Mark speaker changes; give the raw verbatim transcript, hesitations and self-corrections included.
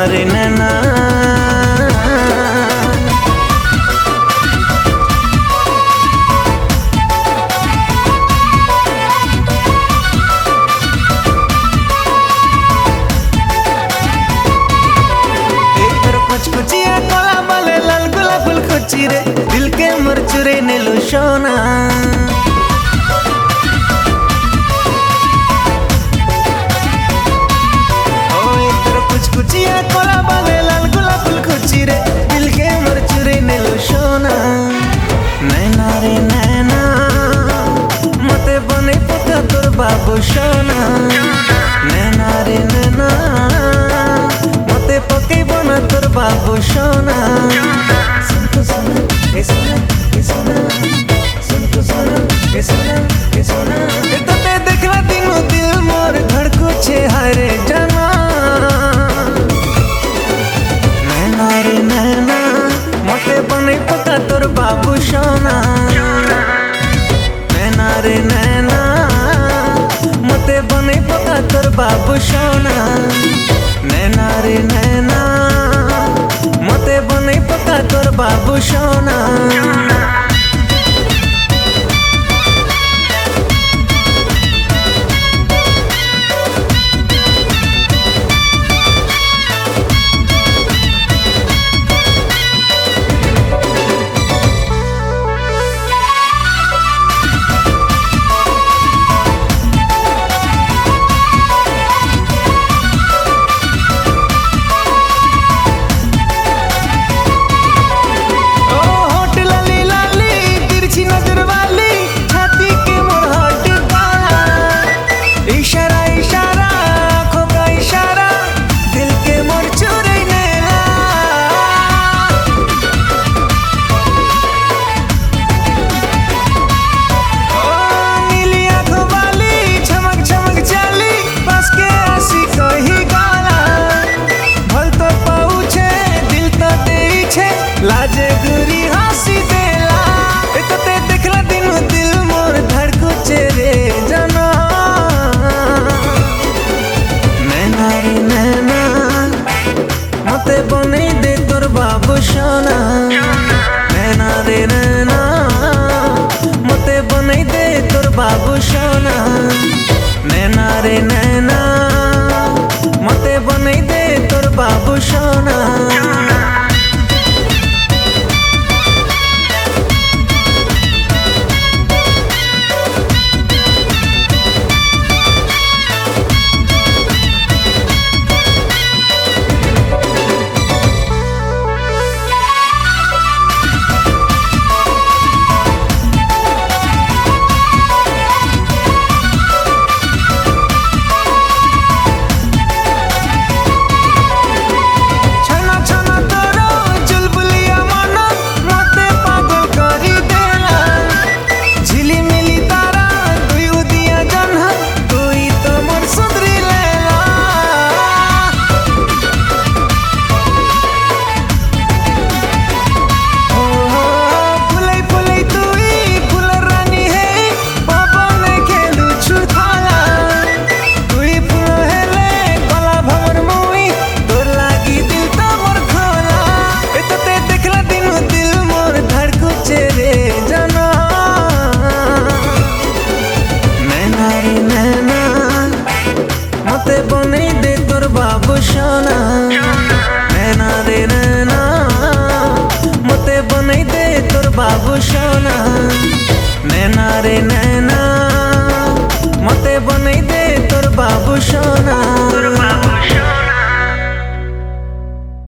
Speaker 1: रे नैना कुचिया कोला बोले लाल गुलाब फूल खुची रे दिल के मोर चुरे नेलु सोना ओए तेरे कुछ कुचिया कोला बोले लाल गुलाब फूल खुची रे दिल के मोर चुरे नेलु सोना नैना रे नैना मते बने पका तोर बाबू सोना नैना रे नैना मते पके बना तोर बाबू सोना सुन तो सुना ए सोना ए सोना सुन तो सुना ए सोना ए सोना ए तो ते देखला दिनो दिल मोर धड़को छे हरे जाना नैना रे नैना मते बने पका तोर बाबू सोना नैना रे नैना मते बने पका तोर बाबू सोना नैना रे नैना मते बने पका तोर बाबू सोना लाजे गुरी हंसी देला तो ते देखला दिनो दिल मोर धड़को चेरे जाना नैना रे नैना मते बने दे तोर बाबू सोना नैना रे नैना मते बने दे तोर बाबू सोना नैना रे नैना मते बने दे तोर बाबू सोना मते बने दे तोर बाबू सोना नैना रे नैना मते बने दे तोर बाबू सोना नैना रे नैना मते बने दे तोर बाबू सोना।